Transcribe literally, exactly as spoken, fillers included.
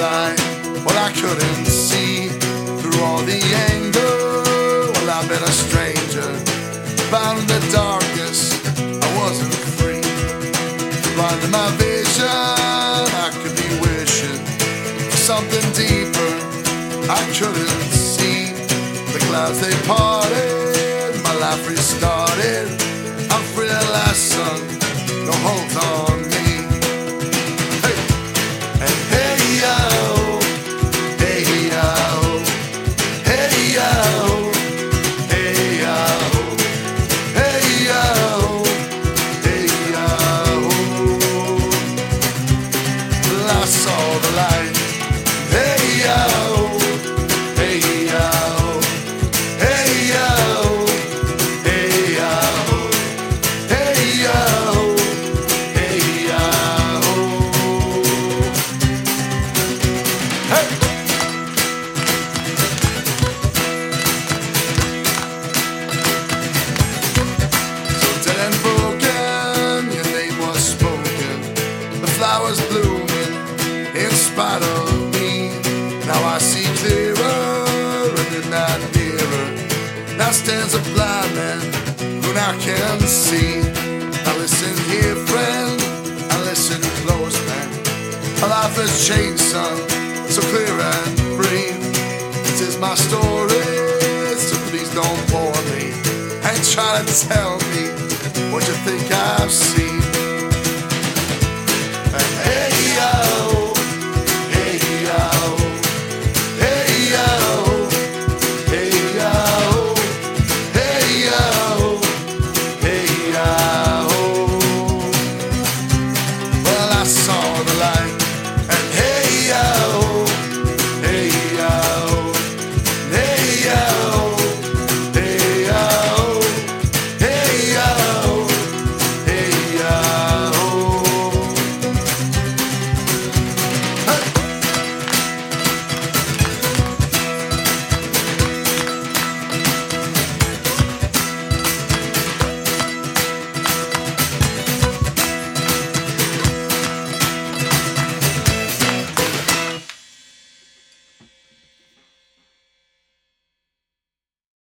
light. Well, I couldn't see through all the anger. Well, I've been a stranger, bound in the darkness. I wasn't free. Blind in my vision, I could be wishing for something deeper. I couldn't see the clouds, they parted. My life restarted. I'm free at last, son. No hold on me. Hey, and hey yo, hey yo, hey yo, hey yo, hey yo, hey yo. Well, I saw the light. Hey yo, hey yo, hey yo, hey yo, hey yo, hey yo. Hey. So dead and broken, your name was spoken. The flowers blooming in spite of me. Now I see clearer and you're not nearer. Now stands a blind man who now can see. Now listen here, friend, and listen close, man. My life has changed, son, so clear and free. This is my story, so please don't bore me and try to tell me what you think I've seen.